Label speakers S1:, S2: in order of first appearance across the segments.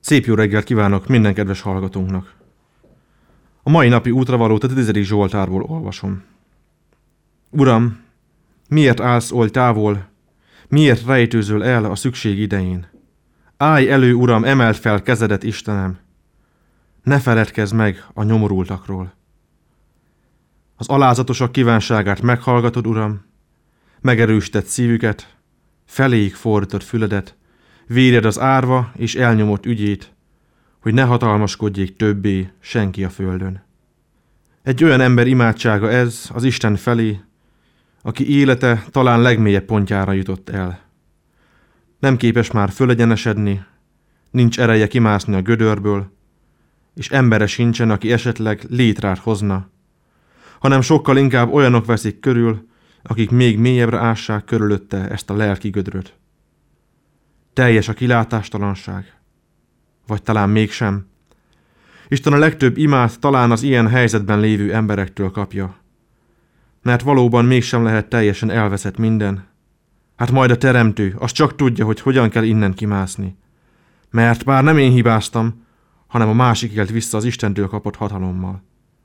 S1: Szép jó reggelt kívánok minden kedves hallgatónknak! A mai napi útravalót a 10. Zsoltárból olvasom. Uram, miért állsz oly távol, miért rejtőzöl el a szükség idején? Állj elő, Uram, emeld fel kezedet, Istenem! Ne feledkezz meg a nyomorultakról. Az alázatosak kívánságát meghallgatod, Uram, megerősített szívüket, feléig fordítod füledet, véded az árva és elnyomott ügyét, hogy ne hatalmaskodjék többé senki a földön. Egy olyan ember imádsága ez az Isten felé, aki élete talán legmélyebb pontjára jutott el. Nem képes már fölegyenesedni, nincs ereje kimászni a gödörből, és embere sincsen, aki esetleg létrát hozna, hanem sokkal inkább olyanok veszik körül, akik még mélyebbre ássák körülötte ezt a lelki gödröt. Teljes a kilátástalanság, vagy talán mégsem. Isten a legtöbb imát talán az ilyen helyzetben lévő emberektől kapja. Mert valóban mégsem lehet teljesen elveszett minden. Hát majd a teremtő, az csak tudja, hogy hogyan kell innen kimászni. Mert bár nem én hibáztam, hanem a másik élt vissza az Istentől kapott hatalommal.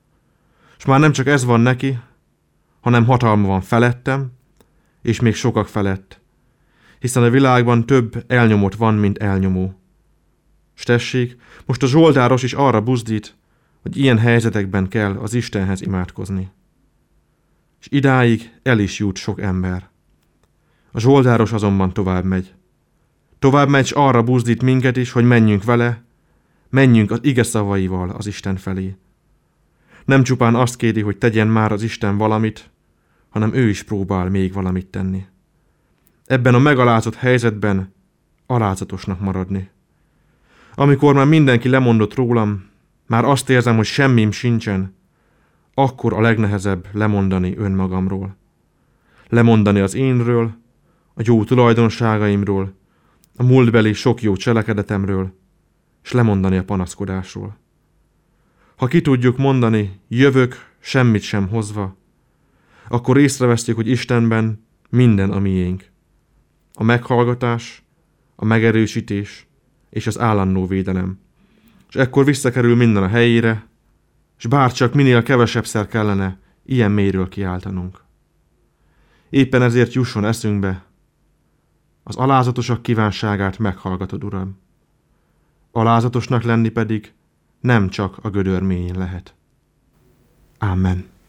S1: És már nem csak ez van neki, hanem hatalma van felettem, és még sokak felett. Hiszen a világban több elnyomott van, mint elnyomó. S tessék, most a zsoltáros is arra buzdít, hogy ilyen helyzetekben kell az Istenhez imádkozni. És idáig el is jut sok ember. A zsoltáros azonban tovább megy. Tovább megy, s arra buzdít minket is, hogy menjünk vele, menjünk az ige szavaival az Isten felé. Nem csupán azt kéri, hogy tegyen már az Isten valamit, hanem ő is próbál még valamit tenni. Ebben a megalázott helyzetben alázatosnak maradni. Amikor már mindenki lemondott rólam, már azt érzem, hogy semmim sincsen, akkor a legnehezebb lemondani önmagamról. Lemondani az énről, a jó tulajdonságaimról, a múltbeli sok jó cselekedetemről, és lemondani a panaszkodásról. Ha ki tudjuk mondani, jövök, semmit sem hozva, akkor észrevesztjük, hogy Istenben minden a miénk. A meghallgatás, a megerősítés és az állandó védelem. És ekkor visszakerül minden a helyére, és bárcsak minél kevesebbszer kellene ilyen mélyről kiáltanunk. Éppen ezért jusson eszünkbe, az alázatosak kívánságát meghallgatod, Uram. Alázatosnak lenni pedig nem csak a gödör mélyén lehet. Amen.